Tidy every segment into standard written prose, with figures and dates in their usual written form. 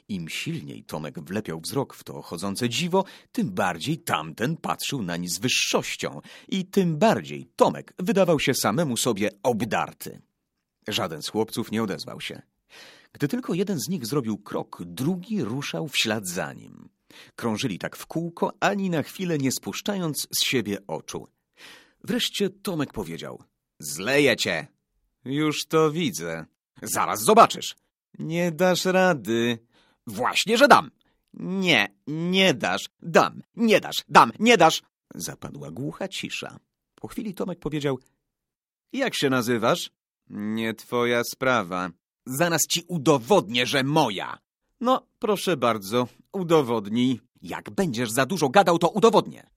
Im silniej Tomek wlepiał wzrok w to chodzące dziwo, tym bardziej tamten patrzył nań z wyższością i tym bardziej Tomek wydawał się samemu sobie obdarty. Żaden z chłopców nie odezwał się. Gdy tylko jeden z nich zrobił krok, drugi ruszał w ślad za nim. Krążyli tak w kółko, ani na chwilę nie spuszczając z siebie oczu. Wreszcie Tomek powiedział: „Zleję cię”. „Już to widzę”. „Zaraz zobaczysz”. „Nie dasz rady”. „Właśnie, że dam”. „Nie, nie dasz”. „Dam, nie dasz, dam, nie dasz”. Zapadła głucha cisza. Po chwili Tomek powiedział: „Jak się nazywasz?” „Nie twoja sprawa”. „Zaraz ci udowodnię, że moja”. „No, proszę bardzo, udowodnij”. „Jak będziesz za dużo gadał, to udowodnię”.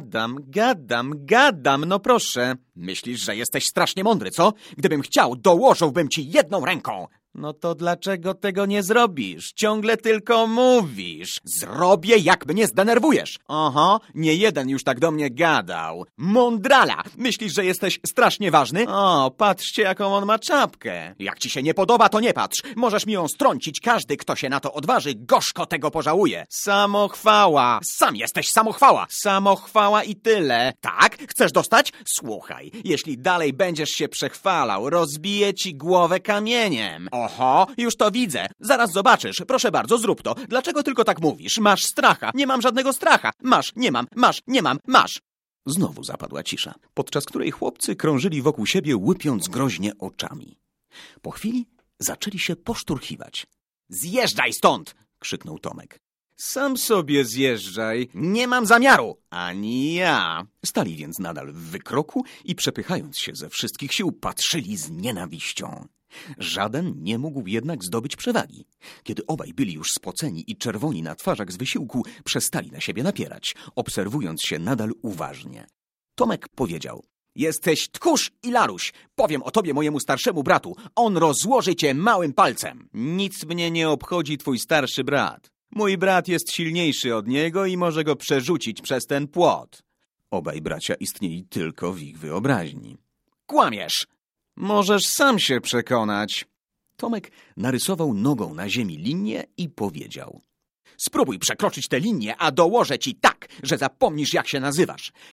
Gadam, no proszę”. „Myślisz, że jesteś strasznie mądry, co? Gdybym chciał, dołożyłbym ci jedną ręką”. „No to dlaczego tego nie zrobisz? Ciągle tylko mówisz”. „Zrobię, jak mnie zdenerwujesz”. „Oho, nie jeden już tak do mnie gadał”. „Mądrala! Myślisz, że jesteś strasznie ważny? O, patrzcie, jaką on ma czapkę”. „Jak ci się nie podoba, to nie patrz. Możesz mi ją strącić. Każdy, kto się na to odważy, gorzko tego pożałuje”. „Samochwała”. „Sam jesteś samochwała”. „Samochwała i tyle”. „Tak? Chcesz dostać? Słuchaj, jeśli dalej będziesz się przechwalał, rozbiję ci głowę kamieniem”. „Oho, już to widzę. Zaraz zobaczysz. Proszę bardzo, zrób to. Dlaczego tylko tak mówisz? Masz stracha”. „Nie mam żadnego stracha”. „Masz, nie mam, masz, nie mam, masz”. Znowu zapadła cisza, podczas której chłopcy krążyli wokół siebie, łypiąc groźnie oczami. Po chwili zaczęli się poszturchiwać. „Zjeżdżaj stąd!” krzyknął Tomek. „Sam sobie zjeżdżaj”. „Nie mam zamiaru”. „Ani ja”. Stali więc nadal w wykroku i przepychając się ze wszystkich sił, patrzyli z nienawiścią. Żaden nie mógł jednak zdobyć przewagi. Kiedy obaj byli już spoceni i czerwoni na twarzach z wysiłku, przestali na siebie napierać, obserwując się nadal uważnie. Tomek powiedział: „Jesteś tchórz i laruś. Powiem o tobie mojemu starszemu bratu. On rozłoży cię małym palcem”. „Nic mnie nie obchodzi twój starszy brat. Mój brat jest silniejszy od niego i może go przerzucić przez ten płot”. Obaj bracia istnieli tylko w ich wyobraźni. „Kłamiesz”. „Możesz sam się przekonać”. Tomek narysował nogą na ziemi linię i powiedział: „Spróbuj przekroczyć tę linię, a dołożę ci tak, że zapomnisz, jak się nazywasz”.